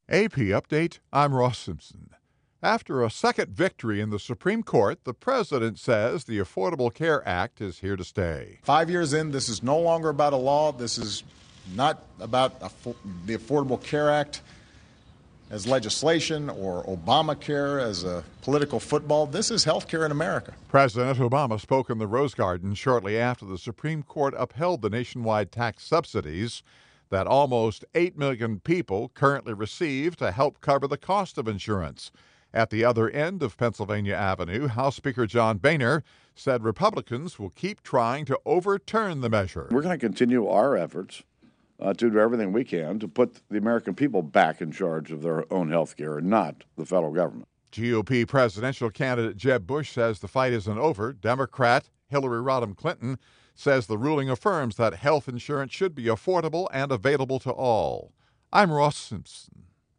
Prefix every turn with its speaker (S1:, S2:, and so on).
S1: AP Update, I'm Ross Simpson. After a second victory in the Supreme Court, the president says the Affordable Care Act is here to stay.
S2: 5 years in, this is no longer about a law. This is not about the Affordable Care Act as legislation or Obamacare as a political football. This is health care in America.
S1: President Obama spoke in the Rose Garden shortly after the Supreme Court upheld the nationwide tax subsidies that almost 8 million people currently receive to help cover the cost of insurance. At the other end of Pennsylvania Avenue, House Speaker John Boehner said Republicans will keep trying to overturn the measure.
S3: We're going to continue our efforts to do everything we can to put the American people back in charge of their own health care and not the federal government.
S1: GOP presidential candidate Jeb Bush says the fight isn't over. Democrat Hillary Rodham Clinton says the ruling affirms that health insurance should be affordable and available to all. I'm Ross Simpson.